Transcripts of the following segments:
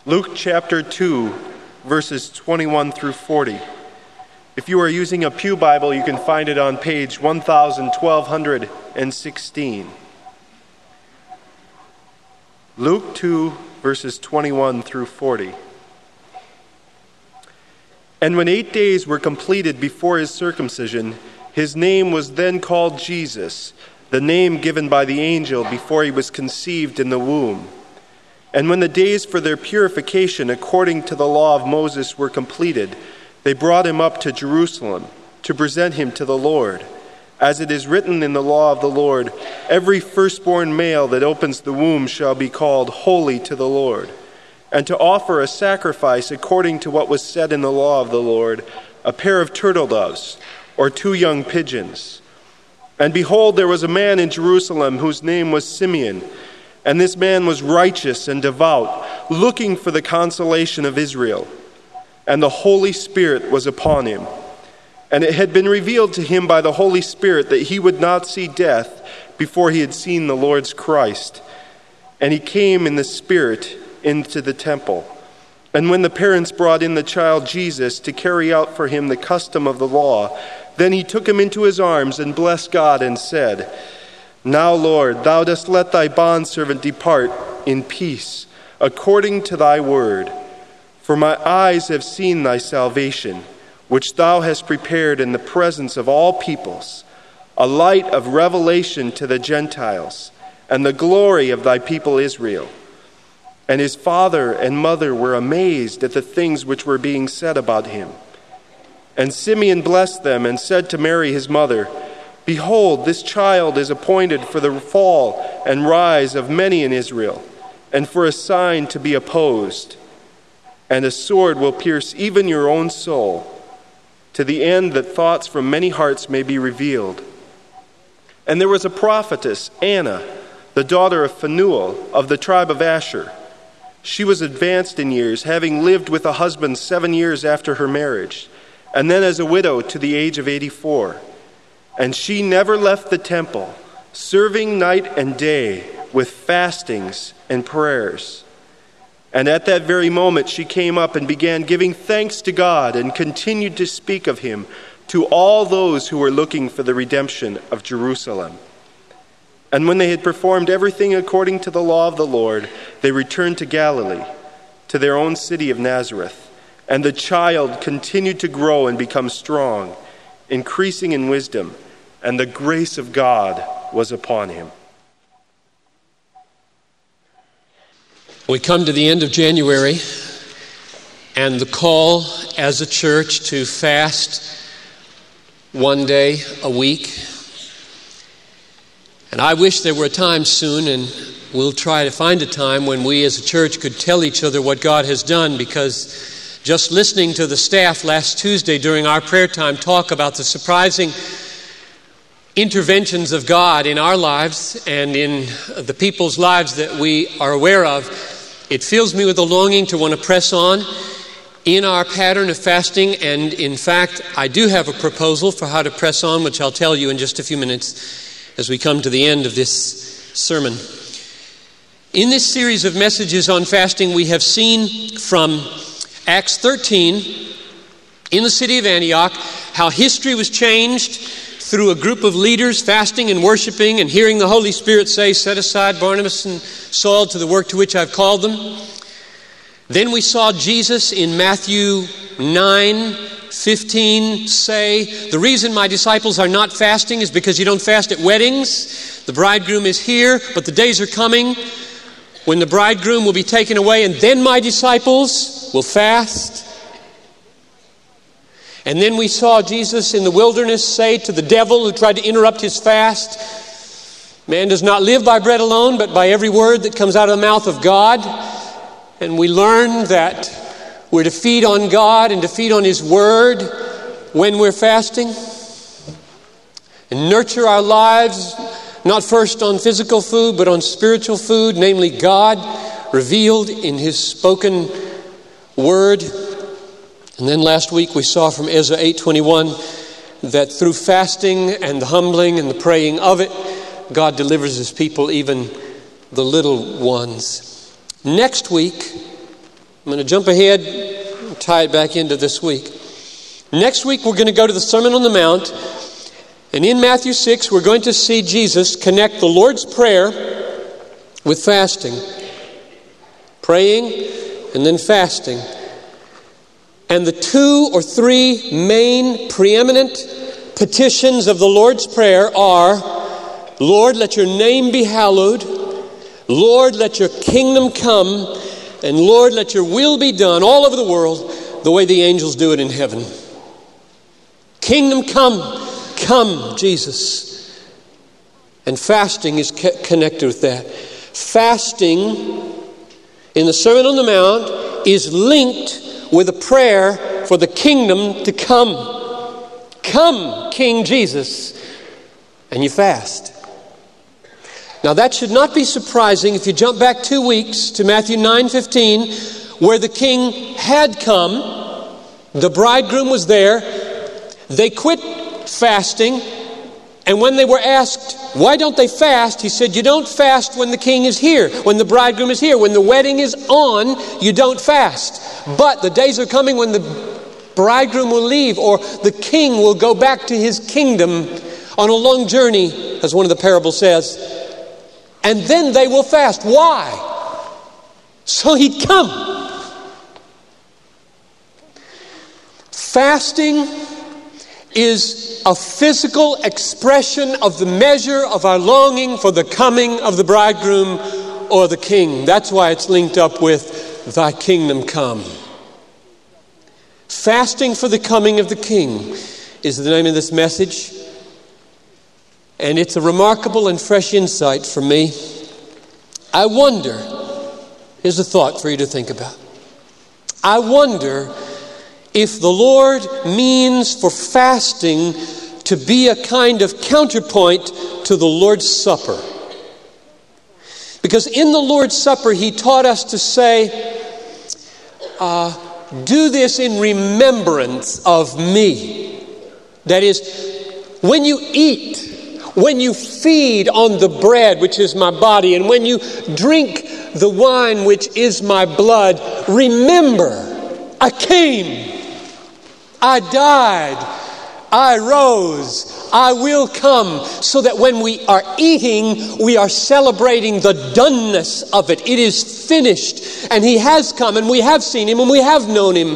Luke chapter 2, verses 21 through 40. If you are using a Pew Bible, you can find it on page 1216. Luke 2, verses 21 through 40. And when 8 days were completed before his circumcision, his name was then called Jesus, the name given by the angel before he was conceived in the womb. And when the days for their purification according to the law of Moses were completed, they brought him up to Jerusalem to present him to the Lord. As it is written in the law of the Lord, every firstborn male that opens the womb shall be called holy to the Lord. And to offer a sacrifice according to what was said in the law of the Lord, a pair of turtle doves or 2 young pigeons. And behold, there was a man in Jerusalem whose name was Simeon. And this man was righteous and devout, looking for the consolation of Israel. And the Holy Spirit was upon him. And it had been revealed to him by the Holy Spirit that he would not see death before he had seen the Lord's Christ. And he came in the Spirit into the temple. And when the parents brought in the child Jesus to carry out for him the custom of the law, then he took him into his arms and blessed God and said, Now, Lord, thou dost let thy bondservant depart in peace, according to thy word. For my eyes have seen thy salvation, which thou hast prepared in the presence of all peoples, a light of revelation to the Gentiles, and the glory of thy people Israel. And his father and mother were amazed at the things which were being said about him. And Simeon blessed them and said to Mary his mother, Behold, this child is appointed for the fall and rise of many in Israel, and for a sign to be opposed. And a sword will pierce even your own soul, to the end that thoughts from many hearts may be revealed. And there was a prophetess, Anna, the daughter of Phanuel, of the tribe of Asher. She was advanced in years, having lived with a husband 7 years after her marriage, and then as a widow to the age of 84. And she never left the temple, serving night and day with fastings and prayers. And at that very moment she came up and began giving thanks to God and continued to speak of him to all those who were looking for the redemption of Jerusalem. And when they had performed everything according to the law of the Lord, they returned to Galilee, to their own city of Nazareth. And the child continued to grow and become strong, increasing in wisdom, and the grace of God was upon him. We come to the end of January, and the call as a church to fast one day a week. And I wish there were a time soon, and we'll try to find a time when we as a church could tell each other what God has done, because just listening to the staff last Tuesday during our prayer time talk about the surprising interventions of God in our lives and in the people's lives that we are aware of, it fills me with a longing to want to press on in our pattern of fasting. And in fact, I do have a proposal for how to press on, which I'll tell you in just a few minutes as we come to the end of this sermon. In this series of messages on fasting, we have seen from Acts 13 in the city of Antioch how history was changed through a group of leaders fasting and worshiping and hearing the Holy Spirit say, Set aside Barnabas and Saul to the work to which I've called them. Then we saw Jesus in Matthew 9:15 say, The reason my disciples are not fasting is because you don't fast at weddings. The bridegroom is here, but the days are coming when the bridegroom will be taken away, and then my disciples will fast. And then we saw Jesus in the wilderness say to the devil who tried to interrupt his fast, Man does not live by bread alone, but by every word that comes out of the mouth of God. And we learned that we're to feed on God and to feed on his word when we're fasting. And nurture our lives, not first on physical food, but on spiritual food, namely God, revealed in his spoken word. And then last week we saw from Ezra 8:21 that through fasting and the humbling and the praying of it, God delivers his people, even the little ones. Next week, I'm going to jump ahead and tie it back into this week. Next week, we're going to go to the Sermon on the Mount. And in Matthew 6, we're going to see Jesus connect the Lord's Prayer with fasting. Praying and then fasting. And the 2 or 3 main preeminent petitions of the Lord's Prayer are, Lord, let your name be hallowed. Lord, let your kingdom come. And Lord, let your will be done all over the world the way the angels do it in heaven. Kingdom come. Come, Jesus. And fasting is connected with that. Fasting in the Sermon on the Mount is linked with a prayer for the kingdom to come. Come, King Jesus. And you fast. Now that should not be surprising if you jump back 2 weeks to Matthew 9:15, where the king had come. The bridegroom was there. They quit fasting. And when they were asked, why don't they fast? He said, you don't fast when the king is here, when the bridegroom is here. When the wedding is on, you don't fast. But the days are coming when the bridegroom will leave, or the king will go back to his kingdom on a long journey, as one of the parables says. And then they will fast. Why? So he'd come. Fasting is a physical expression of the measure of our longing for the coming of the bridegroom or the king. That's why it's linked up with thy kingdom come. Fasting for the coming of the king is the name of this message. And it's a remarkable and fresh insight for me. I wonder, here's a thought for you to think about. I wonder if the Lord means for fasting to be a kind of counterpoint to the Lord's Supper. Because in the Lord's Supper, He taught us to say, do this in remembrance of me. That is, when you eat, when you feed on the bread, which is my body, and when you drink the wine, which is my blood, remember, I came, I died, I rose, I will come, so that when we are eating, we are celebrating the doneness of it. It is finished, and He has come, and we have seen Him, and we have known Him.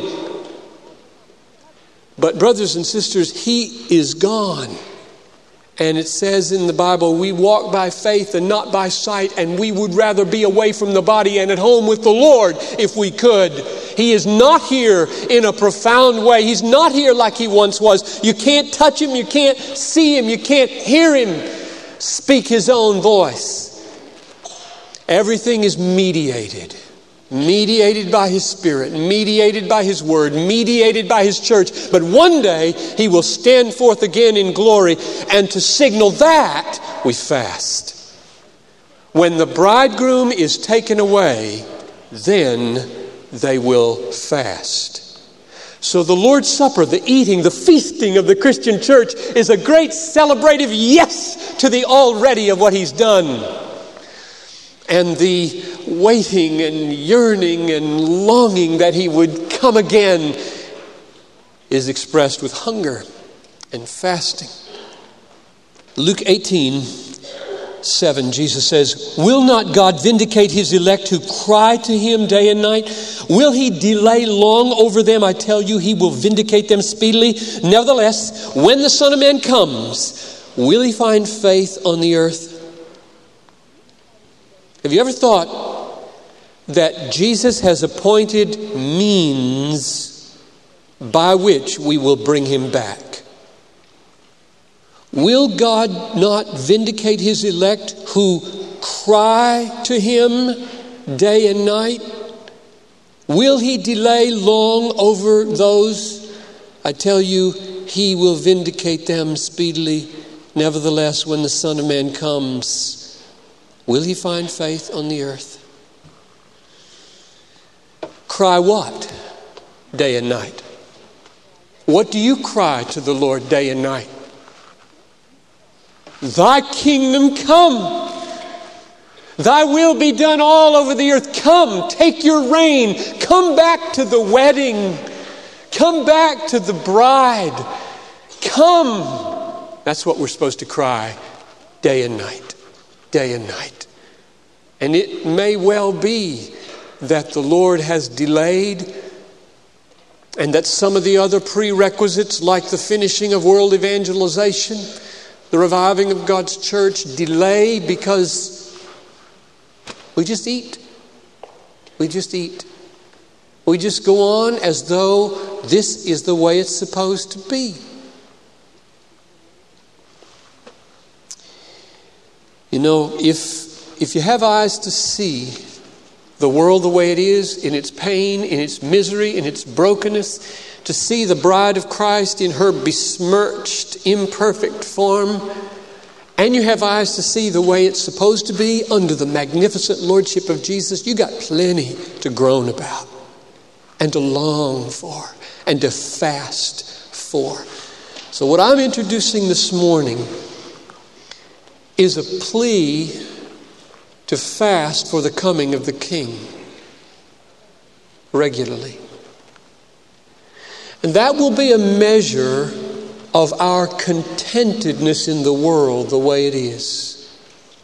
But brothers and sisters, He is gone. And it says in the Bible, we walk by faith and not by sight, and we would rather be away from the body and at home with the Lord if we could. He is not here in a profound way. He's not here like He once was. You can't touch Him, you can't see Him, you can't hear Him speak His own voice. Everything is mediated. Mediated by His Spirit, mediated by His Word, mediated by His church. But one day He will stand forth again in glory, and to signal that, we fast. When the bridegroom is taken away, then they will fast. So the Lord's Supper, the eating, the feasting of the Christian church is a great celebrative yes to the already of what He's done. And the waiting and yearning and longing that He would come again is expressed with hunger and fasting. Luke 18:7, Jesus says, will not God vindicate His elect who cry to Him day and night? Will He delay long over them? I tell you, He will vindicate them speedily. Nevertheless, when the Son of Man comes, will He find faith on the earth? Have you ever thought that Jesus has appointed means by which we will bring Him back? Will God not vindicate His elect who cry to Him day and night? Will He delay long over those? I tell you, He will vindicate them speedily. Nevertheless, when the Son of Man comes, will He find faith on the earth? Cry what? Day and night. What do you cry to the Lord day and night? Thy kingdom come. Thy will be done all over the earth. Come, take your reign. Come back to the wedding. Come back to the bride. Come. That's what we're supposed to cry day and night. Day and night. And it may well be that the Lord has delayed, and that some of the other prerequisites, like the finishing of world evangelization, the reviving of God's church, delay because we just eat. We just eat. We just go on as though this is the way it's supposed to be. You know, if you have eyes to see the world the way it is, in its pain, in its misery, in its brokenness, to see the bride of Christ in her besmirched, imperfect form, and you have eyes to see the way it's supposed to be under the magnificent lordship of Jesus, you got plenty to groan about and to long for and to fast for. So what I'm introducing this morning is a plea to fast for the coming of the King regularly. And that will be a measure of our contentedness in the world the way it is.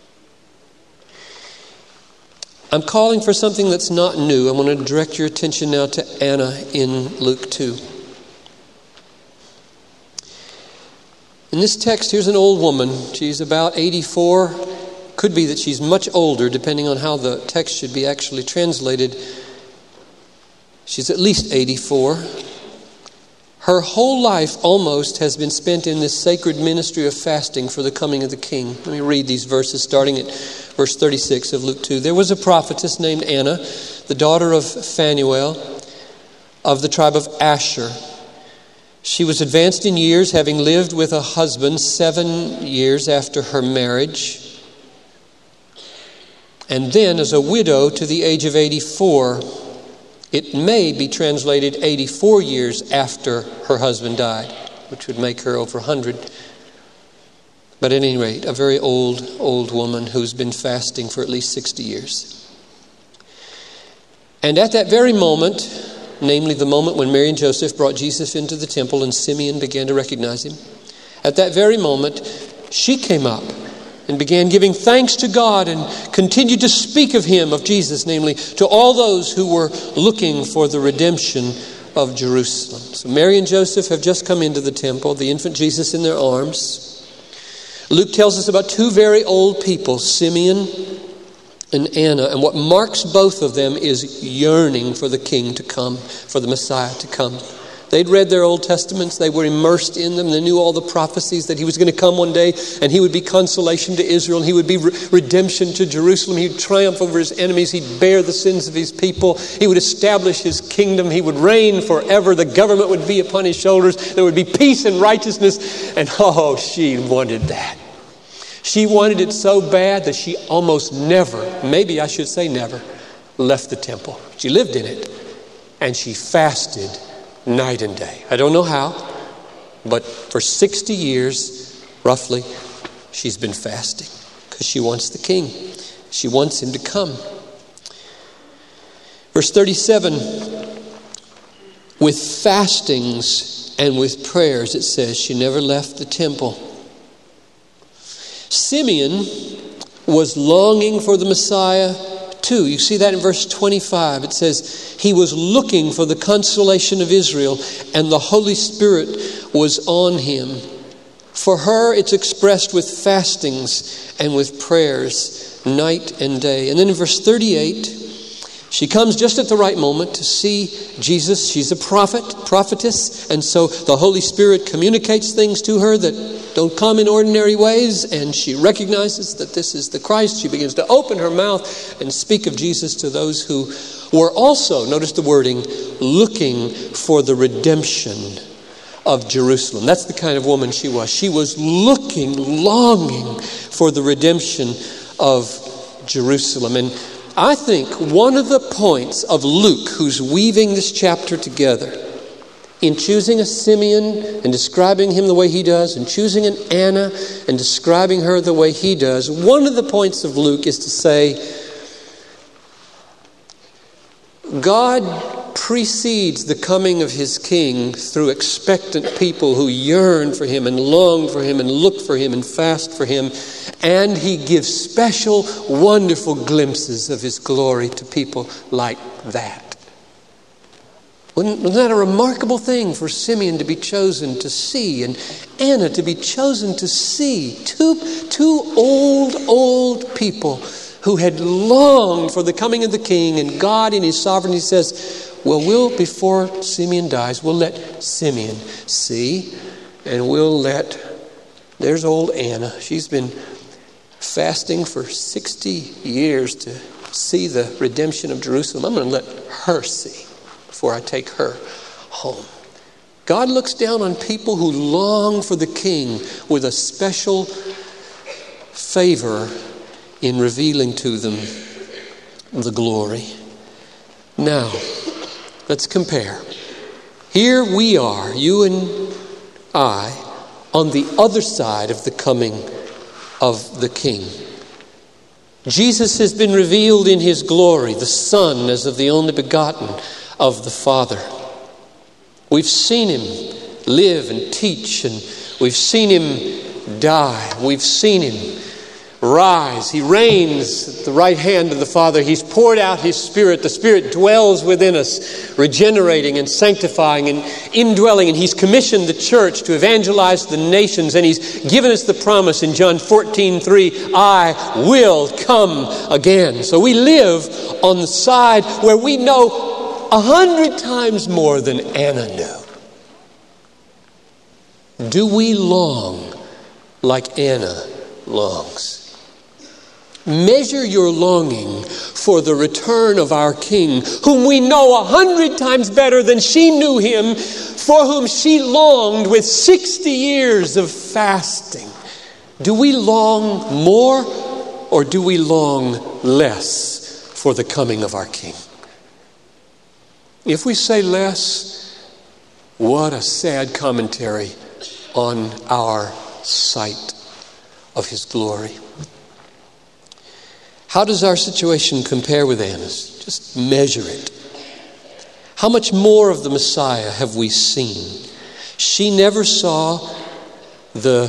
I'm calling for something that's not new. I want to direct your attention now to Anna in Luke 2. In this text, here's an old woman. She's about 84. Could be that she's much older, depending on how the text should be actually translated. She's at least 84. Her whole life almost has been spent in this sacred ministry of fasting for the coming of the King. Let me read these verses, starting at verse 36 of Luke 2. There was a prophetess named Anna, the daughter of Phanuel, of the tribe of Asher. She was advanced in years, having lived with a husband 7 years after her marriage, and then as a widow to the age of 84. It may be translated 84 years after her husband died, which would make her over 100. But at any rate, a very old woman who's been fasting for at least 60 years. And at that very moment, namely the moment when Mary and Joseph brought Jesus into the temple and Simeon began to recognize him, at that very moment, she came up and began giving thanks to God and continued to speak of him, of Jesus, namely, to all those who were looking for the redemption of Jerusalem. So Mary and Joseph have just come into the temple, the infant Jesus in their arms. Luke tells us about two very old people, Simeon and Anna, and what marks both of them is yearning for the King to come, for the Messiah to come. They'd read their Old Testaments. They were immersed in them. They knew all the prophecies that he was going to come one day and he would be consolation to Israel and he would be redemption to Jerusalem. He would triumph over his enemies. He'd bear the sins of his people. He would establish his kingdom. He would reign forever. The government would be upon his shoulders. There would be peace and righteousness. And she wanted that. She wanted it so bad that she almost never, maybe I should say never, left the temple. She lived in it and she fasted night and day. I don't know how, but for 60 years, roughly, she's been fasting because she wants the King. She wants him to come. Verse 37, with fastings and with prayers, it says, she never left the temple. Simeon was longing for the Messiah too. You see that in verse 25. It says, he was looking for the consolation of Israel, and the Holy Spirit was on him. For her, it's expressed with fastings and with prayers, night and day. And then in verse 38, she comes just at the right moment to see Jesus. She's a prophetess, and so the Holy Spirit communicates things to her that don't come in ordinary ways, and she recognizes that this is the Christ. She begins to open her mouth and speak of Jesus to those who were also, notice the wording, looking for the redemption of Jerusalem. That's the kind of woman she was. She was longing for the redemption of Jerusalem. And I think one of the points of Luke, who's weaving this chapter together, in choosing a Simeon and describing him the way he does, and choosing an Anna and describing her the way he does, one of the points of Luke is to say, God precedes the coming of his king through expectant people who yearn for him and long for him and look for him and fast for him. And he gives special, wonderful glimpses of his glory to people like that. Wasn't that a remarkable thing for Simeon to be chosen to see and Anna to be chosen to see? Two old people who had longed for the coming of the king, and God in his sovereignty says, well, before Simeon dies, we'll let Simeon see, and we'll let, there's old Anna. She's been fasting for 60 years to see the redemption of Jerusalem. I'm going to let her see before I take her home. God looks down on people who long for the king with a special favor in revealing to them the glory. Now, let's compare. Here we are, you and I, on the other side of the coming of the King. Jesus has been revealed in his glory, the Son as of the only begotten of the Father. We've seen him live and teach, and we've seen him die. We've seen him rise. He reigns at the right hand of the Father. He's poured out his Spirit. The Spirit dwells within us, regenerating and sanctifying and indwelling. And he's commissioned the church to evangelize the nations. And he's given us the promise in John 14:3, I will come again. So we live on the side where we know 100 times more than Anna knew. Do we long like Anna longs? Measure your longing for the return of our King, whom we know 100 times better than she knew him, for whom she longed with 60 years of fasting. Do we long more, or do we long less for the coming of our King? If we say less, what a sad commentary on our sight of his glory. How does our situation compare with Anna's? Just measure it. How much more of the Messiah have we seen? She never saw the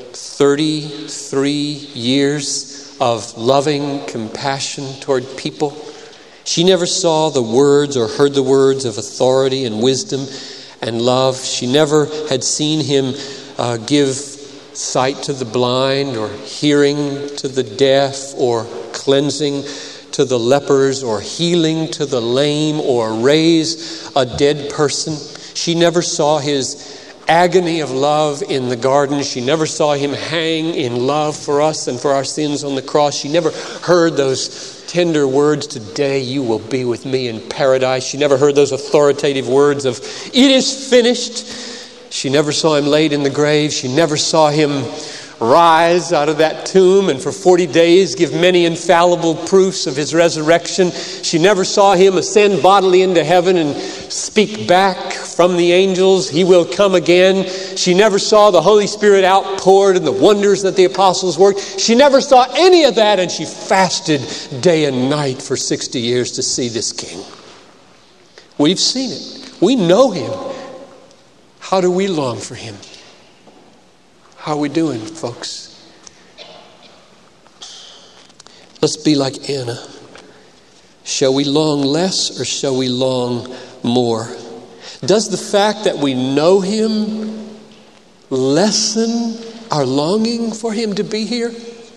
33 years of loving compassion toward people. She never saw the words or heard the words of authority and wisdom and love. She never had seen him give sight to the blind, or hearing to the deaf, or cleansing to the lepers, or healing to the lame, or raise a dead person. She never saw his agony of love in the garden. She never saw him hang in love for us and for our sins on the cross. She never heard those tender words, today you will be with me in paradise. She never heard those authoritative words of, it is finished. She never saw him laid in the grave. She never saw him rise out of that tomb and for 40 days give many infallible proofs of his resurrection. She never saw him ascend bodily into heaven and speak back from the angels, he will come again. She never saw the Holy Spirit outpoured and the wonders that the apostles worked. She never saw any of that, and she fasted day and night for 60 years to see this King. We've seen it. We know him. How do we long for him? How are we doing, folks? Let's be like Anna. Shall we long less, or shall we long more? Does the fact that we know him lessen our longing for him to be here?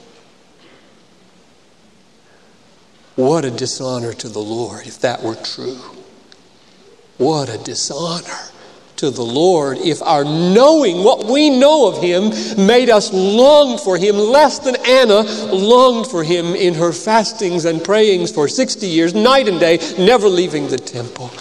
What a dishonor to the Lord if that were true. What a dishonor to the Lord if our knowing what we know of him made us long for him less than Anna longed for him in her fastings and prayings for 60 years, night and day, never leaving the temple.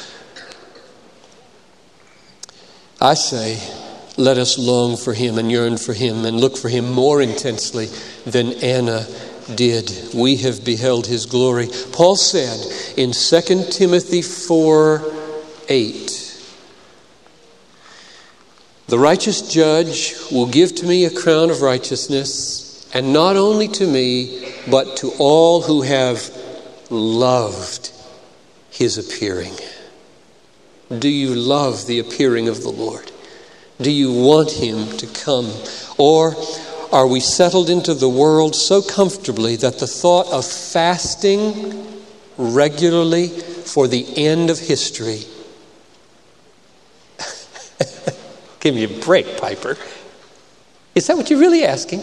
I say, let us long for him and yearn for him and look for him more intensely than Anna did. We have beheld his glory. Paul said in 2 Timothy 4:8, The righteous judge will give to me a crown of righteousness, and not only to me, but to all who have loved his appearing. Do you love the appearing of the Lord? Do you want him to come? Or are we settled into the world so comfortably that the thought of fasting regularly for the end of history? Give me a break, Piper. Is that what you're really asking?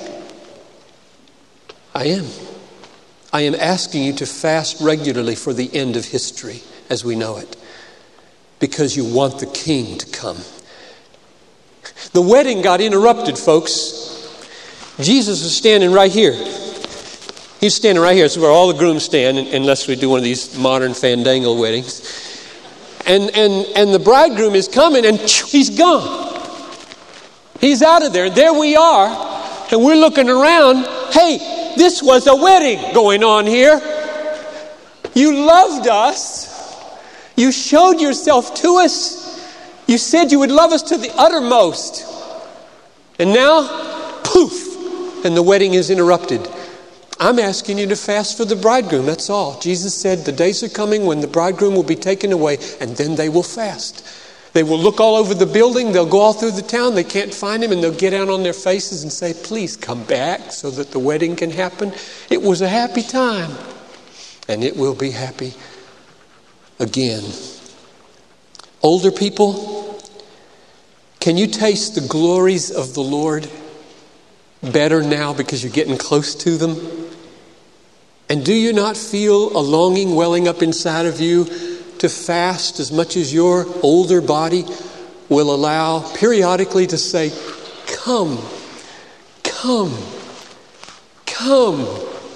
I am. I am asking you to fast regularly for the end of history as we know it, because you want the King to come. The wedding got interrupted, folks. Jesus was standing right here. He's standing right here. This is where all the grooms stand, unless we do one of these modern fandangle weddings. And the bridegroom is coming, and he's gone. He's out of there. And there we are, and we're looking around. Hey, this was a wedding going on here. You loved us. You showed yourself to us. You said you would love us to the uttermost. And now, poof, and the wedding is interrupted. I'm asking you to fast for the bridegroom, that's all. Jesus said the days are coming when the bridegroom will be taken away, and then they will fast. They will look all over the building, they'll go all through the town, they can't find him, and they'll get down on their faces and say, please come back so that the wedding can happen. It was a happy time, and it will be happy again. Older people, can you taste the glories of the Lord better now because you're getting close to them? And do you not feel a longing welling up inside of you to fast as much as your older body will allow periodically to say, come, come, come.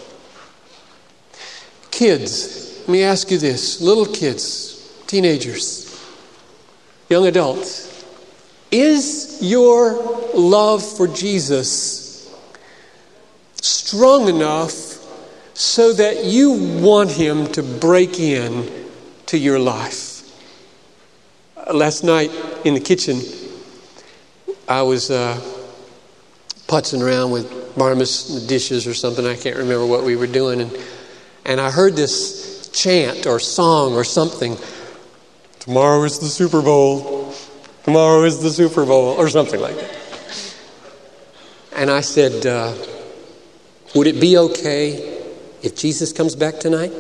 Kids, let me ask you this. Little kids, teenagers, young adults, is your love for Jesus strong enough so that you want him to break in to your life? Last night in the kitchen, I was putzing around with Barnabas and the dishes or something. I can't remember what we were doing. And I heard this chant or song or something. Tomorrow is the Super Bowl. Tomorrow is the Super Bowl, or something like that. And I said, would it be okay if Jesus comes back tonight?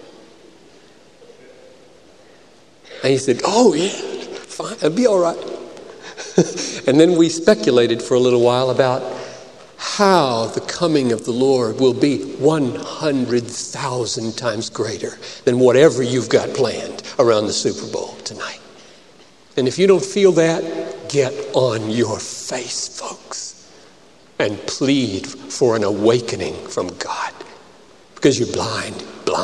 And he said, oh yeah, fine, it'll be all right. And then we speculated for a little while about how the coming of the Lord will be 100,000 times greater than whatever you've got planned around the Super Bowl tonight. And if you don't feel that, get on your face, folks, and plead for an awakening from God, because you're blind.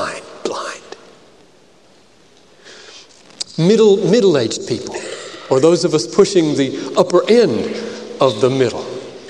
Middle-aged people, or those of us pushing the upper end of the middle,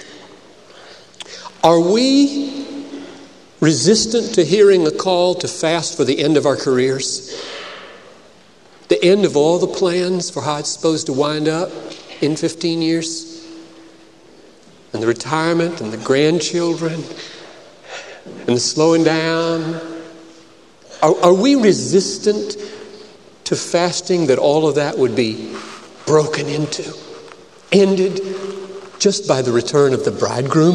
are we resistant to hearing a call to fast for the end of our careers? The end of all the plans for how it's supposed to wind up in 15 years? And the retirement and the grandchildren and the slowing down? Are we resistant to fasting that all of that would be broken into, ended just by the return of the bridegroom?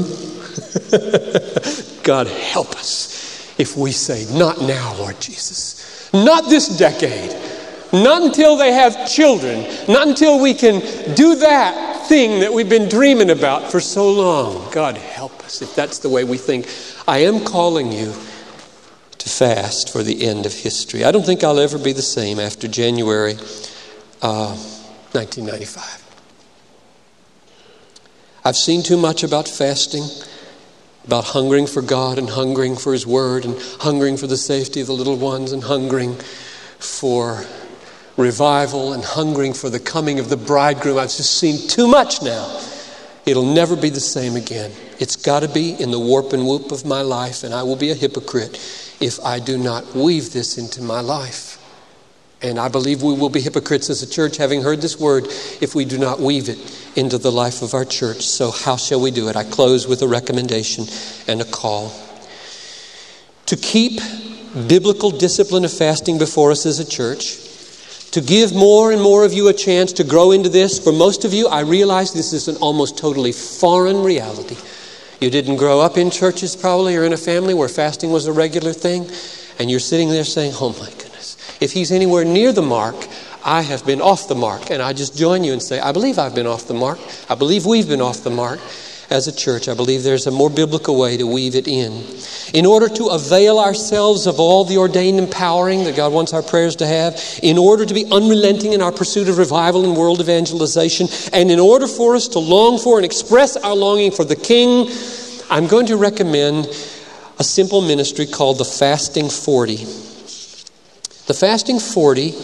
God help us if we say, not now, Lord Jesus. Not this decade. Not until they have children. Not until we can do that thing that we've been dreaming about for so long. God help us if that's the way we think. I am calling you to fast for the end of history. I don't think I'll ever be the same after January 1995. I've seen too much about fasting, about hungering for God and hungering for his word and hungering for the safety of the little ones and hungering for revival and hungering for the coming of the bridegroom. I've just seen too much now. It'll never be the same again. It's got to be in the warp and whoop of my life, and I will be a hypocrite if I do not weave this into my life. And I believe we will be hypocrites as a church, having heard this word, if we do not weave it into the life of our church. So how shall we do it? I close with a recommendation and a call. To keep biblical discipline of fasting before us as a church, to give more and more of you a chance to grow into this. For most of you, I realize this is an almost totally foreign reality. You didn't grow up in churches probably, or in a family where fasting was a regular thing, and you're sitting there saying, oh my goodness, if he's anywhere near the mark, I have been off the mark. And I just join you and say, I believe I've been off the mark. I believe we've been off the mark as a church. I believe there's a more biblical way to weave it in order to avail ourselves of all the ordained empowering that God wants our prayers to have, in order to be unrelenting in our pursuit of revival and world evangelization, and in order for us to long for and express our longing for the King. I'm going to recommend a simple ministry called the Fasting 40. The Fasting 40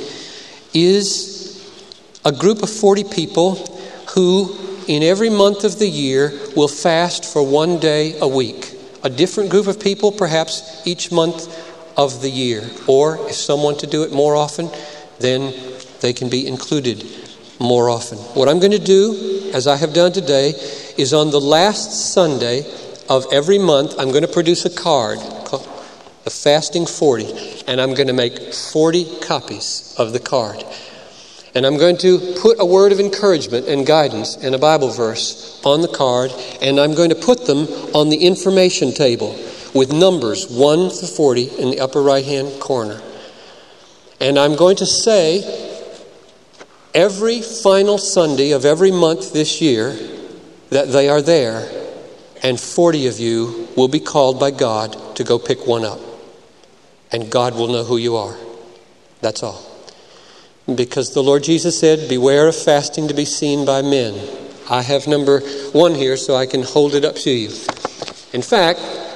is a group of 40 people who, in every month of the year, will fast for one day a week. A different group of people, perhaps each month of the year. Or if someone to do it more often, then they can be included more often. What I'm going to do, as I have done today, is on the last Sunday of every month, I'm going to produce a card called the Fasting 40, and I'm going to make 40 copies of the card. And I'm going to put a word of encouragement and guidance and a Bible verse on the card, and I'm going to put them on the information table with numbers 1 to 40 in the upper right-hand corner. And I'm going to say every final Sunday of every month this year that they are there, and 40 of you will be called by God to go pick one up. And God will know who you are. That's all. Because the Lord Jesus said, beware of fasting to be seen by men. I have number 1 here so I can hold it up to you. In fact,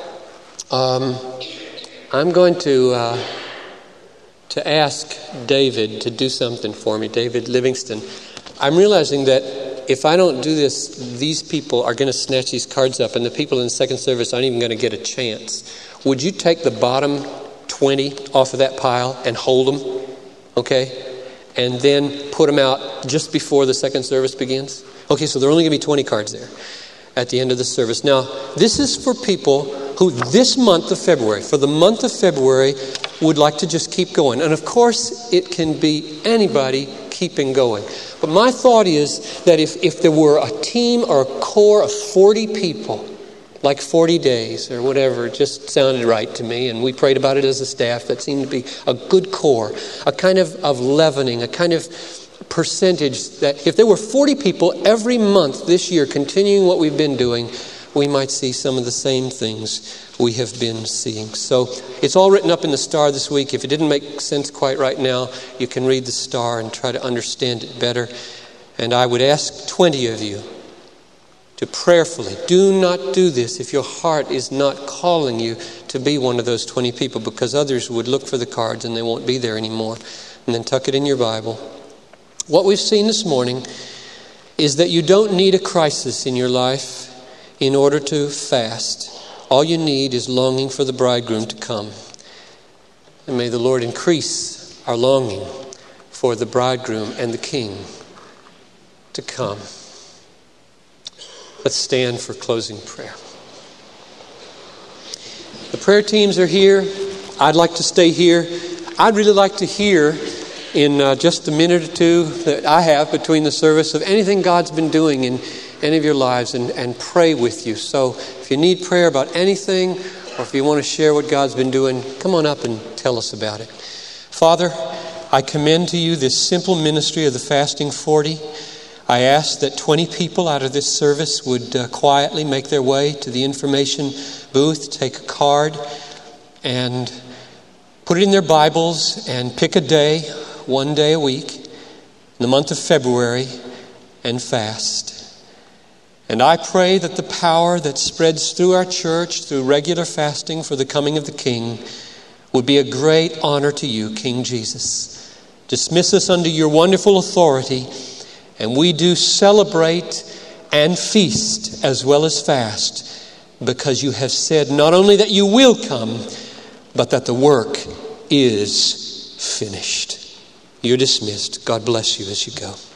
I'm going to ask David to do something for me, David Livingston. I'm realizing that if I don't do this, these people are going to snatch these cards up, and the people in the second service aren't even going to get a chance. Would you take the bottom 20 off of that pile and hold them, okay? And then put them out just before the second service begins? Okay, so there are only going to be 20 cards there at the end of the service. Now, this is for people who this month of February, for the month of February, would like to just keep going. And of course, it can be anybody keeping going. But my thought is that if there were a team or a core of 40 people, like 40 days or whatever, it just sounded right to me, and we prayed about it as a staff. That seemed to be a good core, a kind of leavening, a kind of percentage that if there were 40 people every month this year continuing what we've been doing, we might see some of the same things we have been seeing. So it's all written up in the Star this week. If it didn't make sense quite right now, you can read the Star and try to understand it better. And I would ask 20 of you to prayerfully, do not do this if your heart is not calling you to be one of those 20 people, because others would look for the cards and they won't be there anymore. And then tuck it in your Bible. What we've seen this morning is that you don't need a crisis in your life in order to fast. All you need is longing for the bridegroom to come. And may the Lord increase our longing for the bridegroom and the King to come. Let's stand for closing prayer. The prayer teams are here. I'd like to stay here. I'd really like to hear in just a minute or two that I have between the service of anything God's been doing in any of your lives and pray with you. So if you need prayer about anything, or if you want to share what God's been doing, come on up and tell us about it. Father, I commend to you this simple ministry of the Fasting 40. I ask that 20 people out of this service would quietly make their way to the information booth, take a card, and put it in their Bibles and pick a day, one day a week, in the month of February, and fast. And I pray that the power that spreads through our church, through regular fasting for the coming of the King, would be a great honor to you, King Jesus. Dismiss us under your wonderful authority, and we do celebrate and feast as well as fast, because you have said not only that you will come, but that the work is finished. You're dismissed. God bless you as you go.